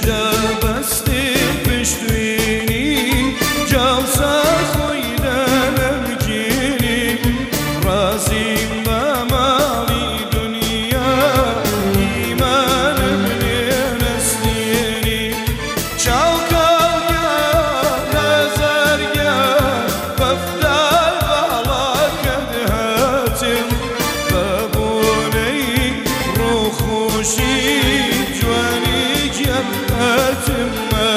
دەبەستی پشتوینی جاوسە خۆی دەنەمگیری ڕازیم بە ماڵی دنیا ئیمانم لێ نەستێنی چاوکەڵگە نەزەرگە بەفدای باڵاکەت هاتم بە بۆنەی ڕۆخۆشی جوانی گیان هاتم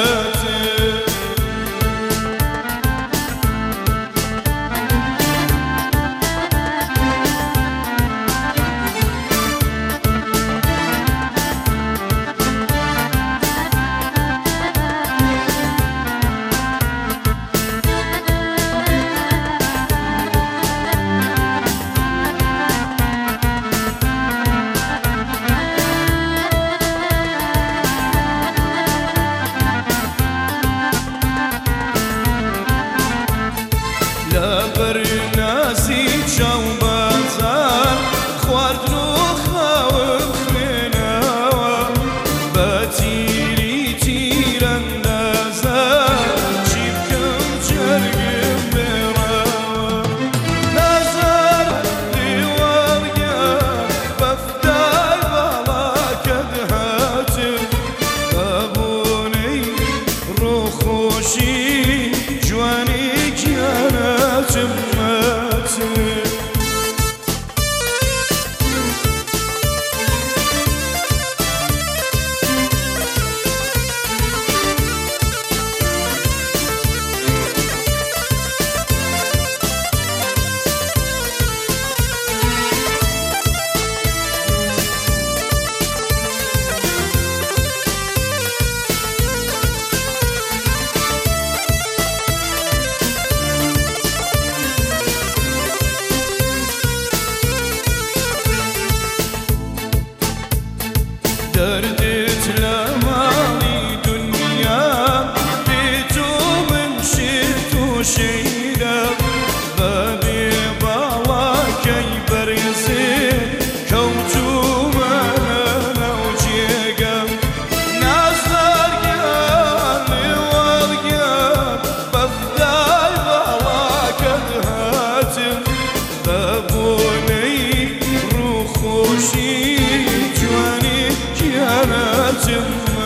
لەبەرناسی چاو بەزار خواردن و خاوم خوێنەوە بە تیری تیرەندازە چی بکەم جەرگم بێڕەوە نازار دیوەڵگە بەفدای باڵاکەت هاتم بە بۆنەی ڕۆخۆشی جوانی گیانەتم دردت لماڵی دنیا بێت و من شێت و شەیدە بە بێباڵاکەی بەرزێ کەوتومەنە ناو جێگەم نازدارگیان لێوەڵگیان بەفدای باڵاکەت هاتم بە بۆنەی ڕووخۆشی جوانی گیانەتم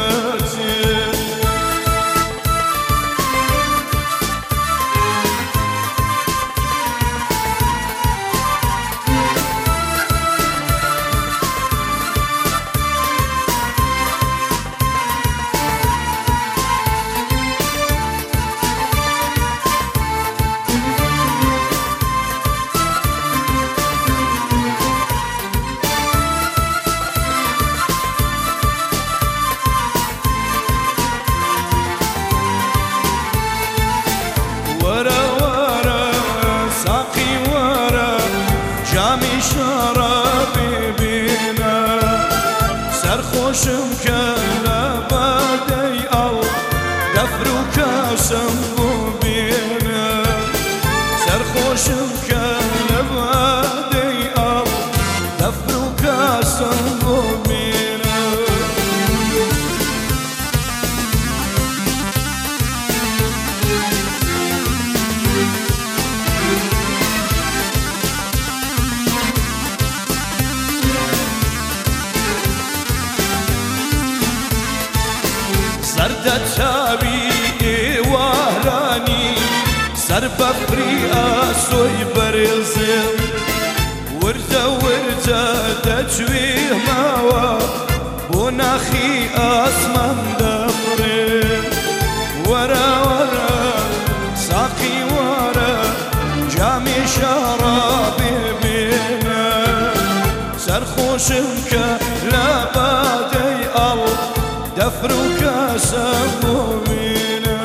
جامی شرابی بینە سەرخۆشم کە لە بادەی ئەڵ دەفر و کاسم بۆ بێنە سەرخۆشم کە لە بادەی ئەڵ دەفر و کاسم بۆ بێنە سەردە چاوی ئێوارانی سەر بەفری ئاسۆی بەرزم وردە وردە دەجوێمەوە بۆ ناخی ئاسمان دەبڕێ وەرە وەرە ساقی وەرە جامی شەرابێ بێنە سەرخۆشم کە لە بادەی ئەڵ دەفر و کاسە بۆ بێنە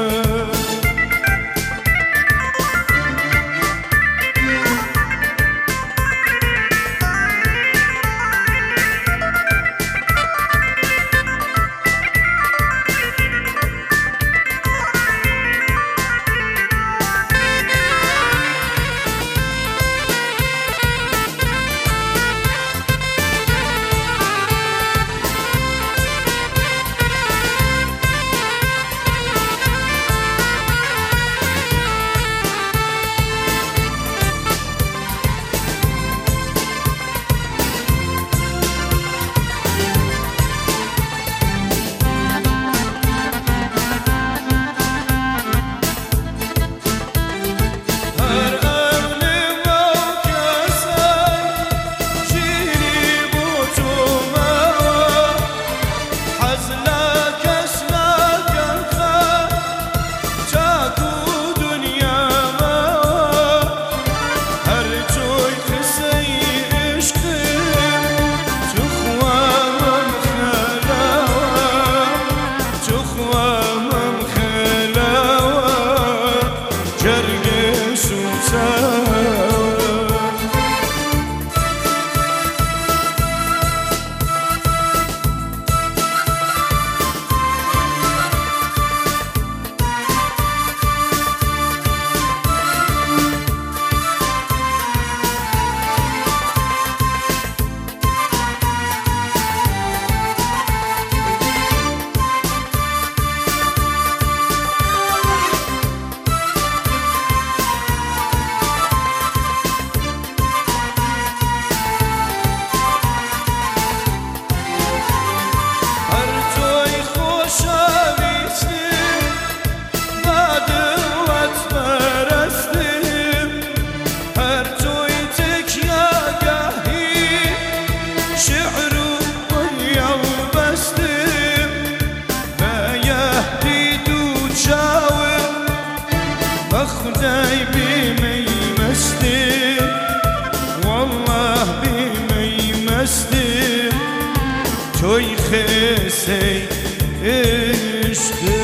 برسي عشق